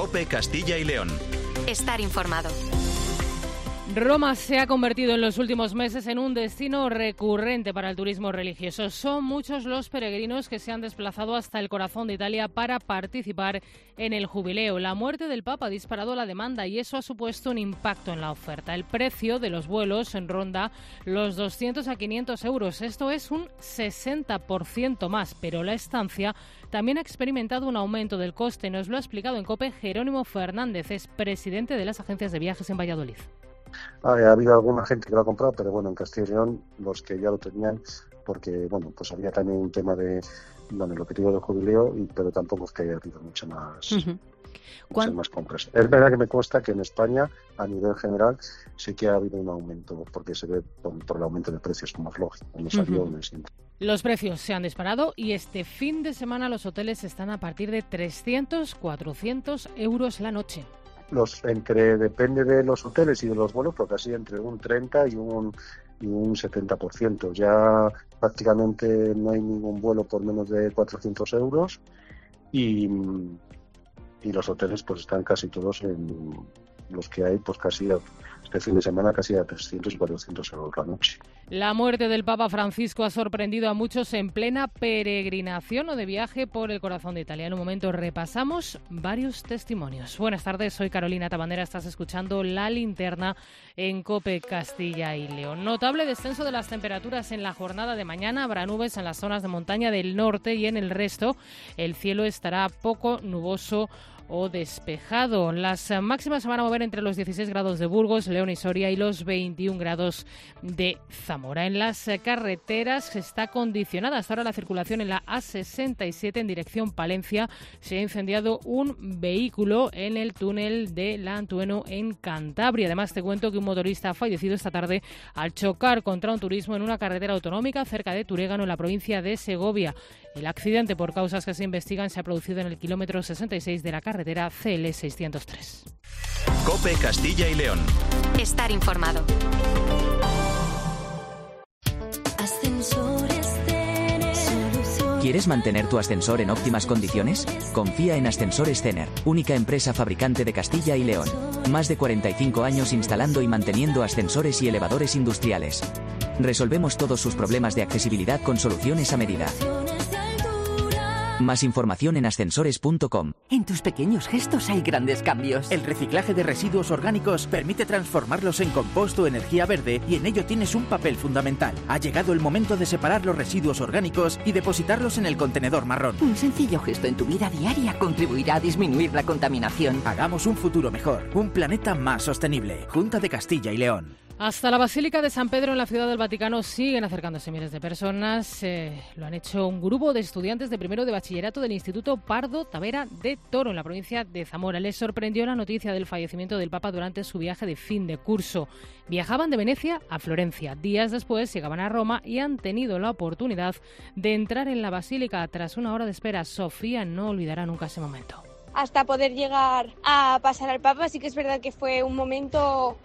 COPE Castilla y León. Estar informado. Roma se ha convertido en los últimos meses en un destino recurrente para el turismo religioso. Son muchos los peregrinos que se han desplazado hasta el corazón de Italia para participar en el jubileo. La muerte del Papa ha disparado la demanda y eso ha supuesto un impacto en la oferta. El precio de los vuelos ronda los 200 a 500 euros. Esto es un 60% más, pero la estancia también ha experimentado un aumento del coste. Nos lo ha explicado en COPE Jerónimo Fernández, es presidente de las agencias de viajes en Valladolid. Ha habido alguna gente que lo ha comprado, pero bueno, en Castilla y León los que ya lo tenían, porque bueno, pues había también un tema de el objetivo del jubileo, pero tampoco es que haya habido muchas más compras. Es verdad que me consta que en España, a nivel general, sí que ha habido un aumento, porque se ve por el aumento de precios, como es lógico, en los aviones. Los precios se han disparado y este fin de semana los hoteles están a partir de 300-400 euros la noche. Depende de los hoteles y de los vuelos, pero casi entre un 30 y un 70%. Ya prácticamente no hay ningún vuelo por menos de 400 euros y los hoteles pues están casi todos en los que hay, pues casi este fin de semana casi a 300 y 400 euros la noche. La muerte del Papa Francisco ha sorprendido a muchos en plena peregrinación o de viaje por el corazón de Italia. En un momento repasamos varios testimonios. Buenas tardes, soy Carolina Tabandera, estás escuchando La Linterna en COPE Castilla y León. Notable descenso de las temperaturas en la jornada de mañana. Habrá nubes en las zonas de montaña del norte y en el resto el cielo estará poco nuboso o despejado. Las máximas se van a mover entre los 16 grados de Burgos, León y Soria y los 21 grados de Zamora. En las carreteras está condicionada hasta ahora la circulación en la A67 en dirección Palencia. Se ha incendiado un vehículo en el túnel de La Antueno en Cantabria. Además te cuento que un motorista ha fallecido esta tarde al chocar contra un turismo en una carretera autonómica cerca de Turégano en la provincia de Segovia. El accidente, por causas que se investigan, se ha producido en el kilómetro 66 de la carretera CL 603. COPE Castilla y León. Estar informado. ¿Quieres mantener tu ascensor en óptimas condiciones? Confía en Ascensores Cener, única empresa fabricante de Castilla y León. Más de 45 años instalando y manteniendo ascensores y elevadores industriales. Resolvemos todos sus problemas de accesibilidad con soluciones a medida. Más información en ascensores.com. En tus pequeños gestos hay grandes cambios. El reciclaje de residuos orgánicos permite transformarlos en compost o energía verde y en ello tienes un papel fundamental. Ha llegado el momento de separar los residuos orgánicos y depositarlos en el contenedor marrón. Un sencillo gesto en tu vida diaria contribuirá a disminuir la contaminación. Hagamos un futuro mejor, un planeta más sostenible. Junta de Castilla y León. Hasta la Basílica de San Pedro en la Ciudad del Vaticano siguen acercándose miles de personas. Lo han hecho un grupo de estudiantes de primero de bachillerato del Instituto Pardo Tavera de Toro, en la provincia de Zamora. Les sorprendió la noticia del fallecimiento del Papa durante su viaje de fin de curso. Viajaban de Venecia a Florencia. Días después llegaban a Roma y han tenido la oportunidad de entrar en la Basílica tras una hora de espera. Sofía no olvidará nunca ese momento. Hasta poder llegar a pasar al Papa. Sí que es verdad que fue un momento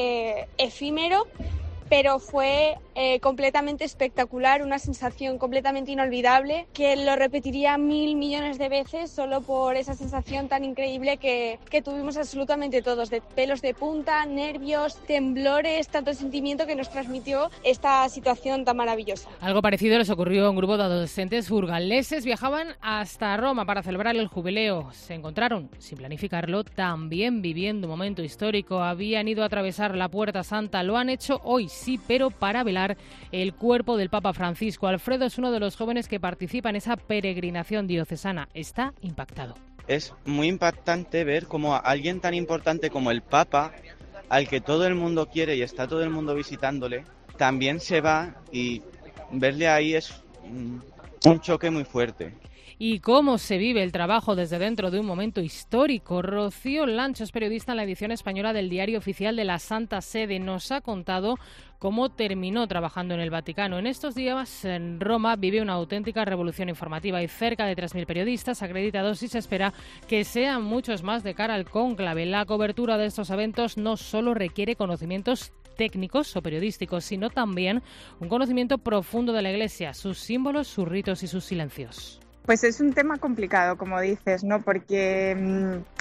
efímero, pero fue completamente espectacular, una sensación completamente inolvidable, que lo repetiría 1.000 millones de veces solo por esa sensación tan increíble que tuvimos absolutamente todos, de pelos de punta, nervios, temblores, tanto sentimiento que nos transmitió esta situación tan maravillosa. Algo parecido les ocurrió a un grupo de adolescentes burgaleses. Viajaban hasta Roma para celebrar el jubileo. Se encontraron, sin planificarlo, también viviendo un momento histórico. Habían ido a atravesar la Puerta Santa, lo han hecho hoy, sí, pero para velar el cuerpo del Papa Francisco. Alfredo es uno de los jóvenes que participa en esa peregrinación diocesana. Está impactado. Es muy impactante ver cómo alguien tan importante como el Papa, al que todo el mundo quiere y está todo el mundo visitándole, también se va, y verle ahí es un choque muy fuerte. ¿Y cómo se vive el trabajo desde dentro de un momento histórico? Rocío Lancho es periodista en la edición española del Diario Oficial de la Santa Sede. Nos ha contado cómo terminó trabajando en el Vaticano. En estos días en Roma vive una auténtica revolución informativa. Hay cerca de 3.000 periodistas acreditados y se espera que sean muchos más de cara al cónclave. La cobertura de estos eventos no solo requiere conocimientos técnicos o periodísticos, sino también un conocimiento profundo de la Iglesia, sus símbolos, sus ritos y sus silencios. Pues es un tema complicado, como dices, ¿no? Porque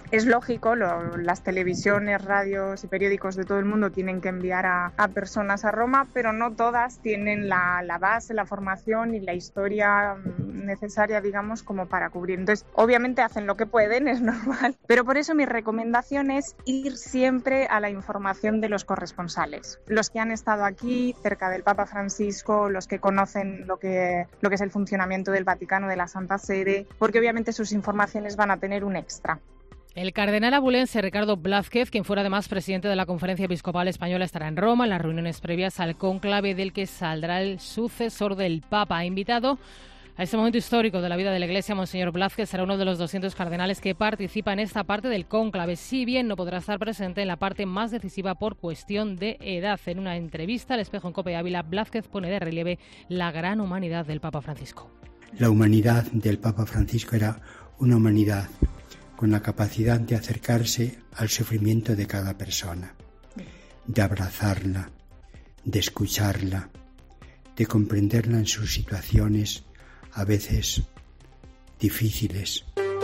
Es lógico, las televisiones, radios y periódicos de todo el mundo tienen que enviar a personas a Roma, pero no todas tienen la base, la formación y la historia necesaria, digamos, como para cubrir. Entonces, obviamente hacen lo que pueden, es normal, pero por eso mi recomendación es ir siempre a la información de los corresponsales, los que han estado aquí cerca del Papa Francisco, los que conocen lo que es el funcionamiento del Vaticano, de la Santa Sede, porque obviamente sus informaciones van a tener un extra. El cardenal abulense Ricardo Blázquez, quien fuera además presidente de la Conferencia Episcopal Española, estará en Roma en las reuniones previas al cónclave del que saldrá el sucesor del Papa. Ha invitado a este momento histórico de la vida de la Iglesia. Monseñor Blázquez será uno de los 200 cardenales que participa en esta parte del cónclave, si bien no podrá estar presente en la parte más decisiva por cuestión de edad. En una entrevista al Espejo en COPE Ávila, Blázquez pone de relieve la gran humanidad del Papa Francisco. La humanidad del Papa Francisco era una humanidad con la capacidad de acercarse al sufrimiento de cada persona, de abrazarla, de escucharla, de comprenderla en sus situaciones a veces difíciles.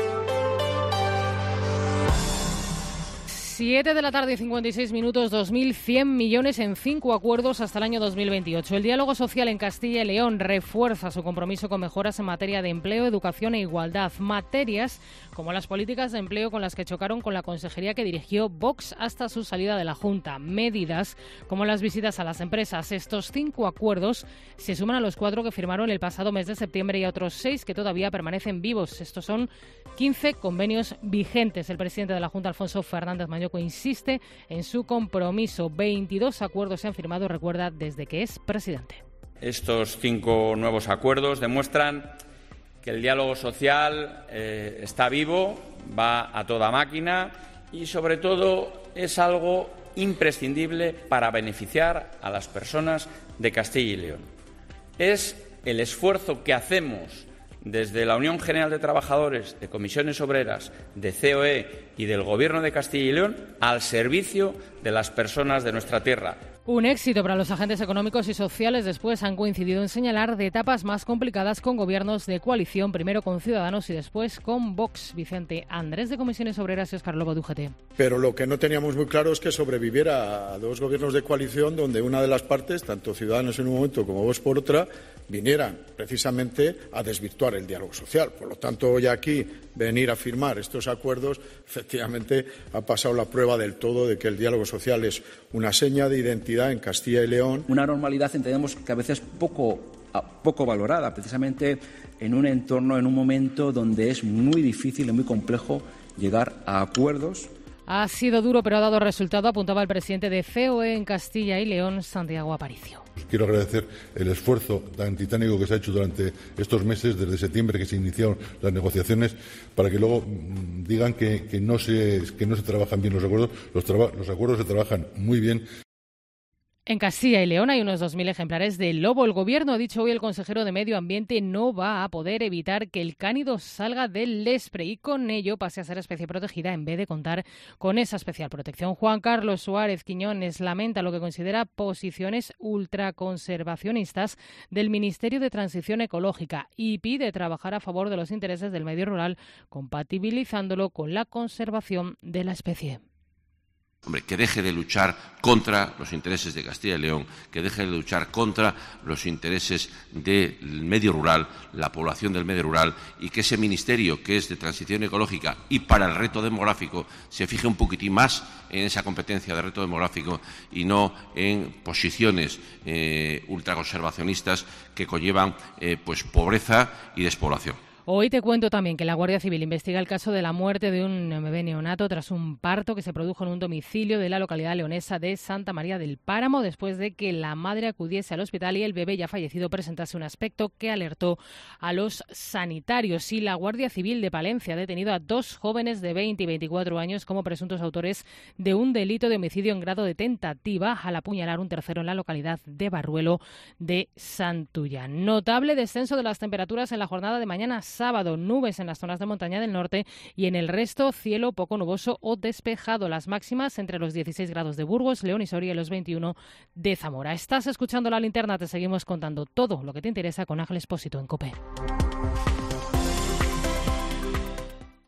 7 de la tarde y 56 minutos, 2.100 millones en 5 acuerdos hasta el año 2028. El diálogo social en Castilla y León refuerza su compromiso con mejoras en materia de empleo, educación e igualdad. Materias como las políticas de empleo con las que chocaron con la consejería que dirigió Vox hasta su salida de la Junta. Medidas como las visitas a las empresas. Estos 5 acuerdos se suman a los 4 que firmaron el pasado mes de septiembre y a otros 6 que todavía permanecen vivos. Estos son 15 convenios vigentes. El presidente de la Junta, Alfonso Fernández Mañoco, insiste en su compromiso. 22 acuerdos se han firmado, recuerda, desde que es presidente. Estos 5 nuevos acuerdos demuestran que el diálogo social está vivo, va a toda máquina y, sobre todo, es algo imprescindible para beneficiar a las personas de Castilla y León. Es el esfuerzo que hacemos desde la Unión General de Trabajadores, de Comisiones Obreras, de COE y del Gobierno de Castilla y León al servicio de las personas de nuestra tierra. Un éxito para los agentes económicos y sociales. Después han coincidido en señalar de etapas más complicadas con gobiernos de coalición, primero con Ciudadanos y después con Vox. Vicente Andrés, de Comisiones Obreras, y Óscar Lobo, de UGT. Pero lo que no teníamos muy claro es que sobreviviera a 2 gobiernos de coalición donde una de las partes, tanto Ciudadanos en un momento como Vox por otra, vinieran precisamente a desvirtuar el diálogo social. Por lo tanto, hoy aquí venir a firmar estos acuerdos, efectivamente ha pasado la prueba del todo de que el diálogo social es una seña de identidad en Castilla y León. Una normalidad, entendemos, que a veces poco valorada, precisamente en un entorno, en un momento donde es muy difícil y muy complejo llegar a acuerdos. Ha sido duro, pero ha dado resultado, apuntaba el presidente de COE en Castilla y León, Santiago Aparicio. Quiero agradecer el esfuerzo tan titánico que se ha hecho durante estos meses, desde septiembre que se iniciaron las negociaciones, para que luego digan que no se trabajan bien los acuerdos. Los acuerdos se trabajan muy bien. En Castilla y León hay unos 2.000 ejemplares de lobo. El Gobierno, ha dicho hoy el consejero de Medio Ambiente, no va a poder evitar que el cánido salga del Lespre y con ello pase a ser especie protegida en vez de contar con esa especial protección. Juan Carlos Suárez Quiñones lamenta lo que considera posiciones ultraconservacionistas del Ministerio de Transición Ecológica y pide trabajar a favor de los intereses del medio rural, compatibilizándolo con la conservación de la especie. Hombre, que deje de luchar contra los intereses de Castilla y León, que deje de luchar contra los intereses del medio rural, la población del medio rural, y que ese ministerio que es de transición ecológica y para el reto demográfico se fije un poquitín más en esa competencia de reto demográfico y no en posiciones ultraconservacionistas que conllevan pues pobreza y despoblación. Hoy te cuento también que la Guardia Civil investiga el caso de la muerte de un bebé neonato tras un parto que se produjo en un domicilio de la localidad leonesa de Santa María del Páramo, después de que la madre acudiese al hospital y el bebé ya fallecido presentase un aspecto que alertó a los sanitarios. Y la Guardia Civil de Palencia ha detenido a 2 jóvenes de 20 y 24 años como presuntos autores de un delito de homicidio en grado de tentativa al apuñalar un tercero en la localidad de Barruelo de Santullán. Notable descenso de las temperaturas en la jornada de mañana sábado, nubes en las zonas de montaña del norte y en el resto cielo poco nuboso o despejado. Las máximas entre los 16 grados de Burgos, León y Soria y los 21 de Zamora. Estás escuchando La Linterna, te seguimos contando todo lo que te interesa con Ángel Expósito en COPE.